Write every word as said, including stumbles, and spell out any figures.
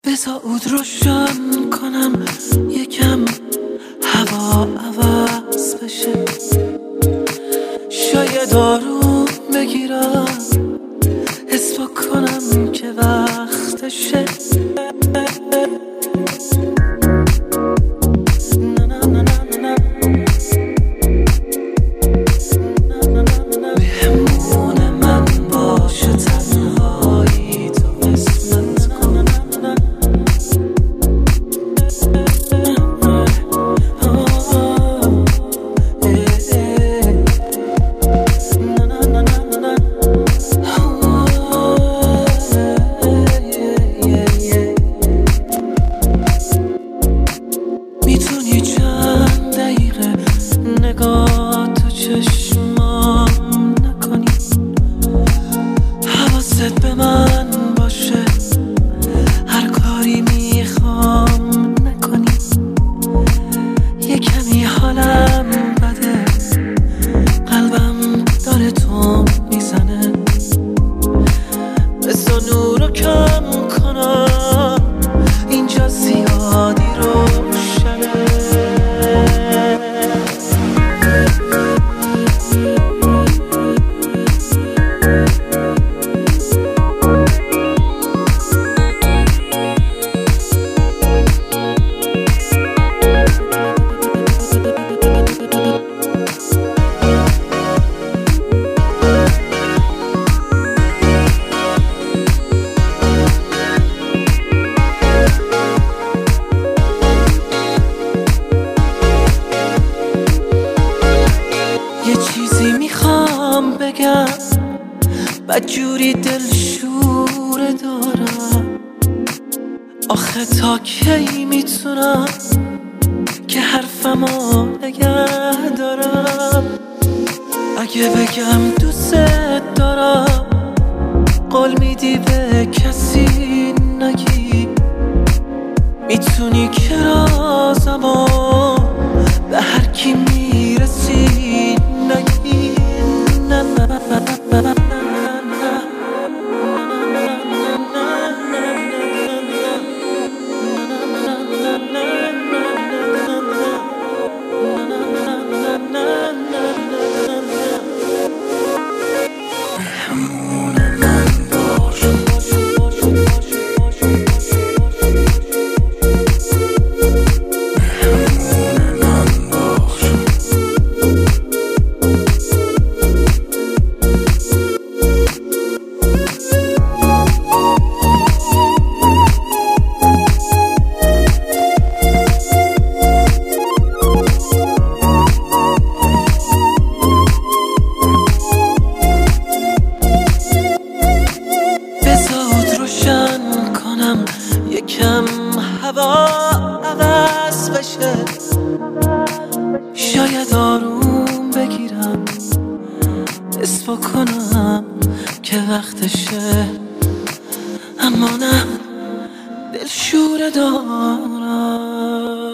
بذار عود روشن کنم یکم هوا عوض بشه، شاید آروم بگیرم حس بکنم که وقتشه. میتونی چند دقیقه نگاه تو چشمام نکنی، حواست به من باشه، هر کاری میخوام نکنی. یه کمی حالم بده، قلبم داره تو میزنه، بذار نورو کم کنم اینجا زیادی روشنه. یه چیزی میخوام بگم، بدجوری دلشوره دارم، آخه تا کی میتونم که حرفمو نگه دارم؟ اگه بگم دوست دارم قول میدی به کسی نگی، میتونی که رازمو به هر کی میرسی نگی. نه نه نه نه نه یکم هوا عوض بشه، شاید آروم بگیرم حس بکنم که وقتشه، اما نه دلشوره دارم.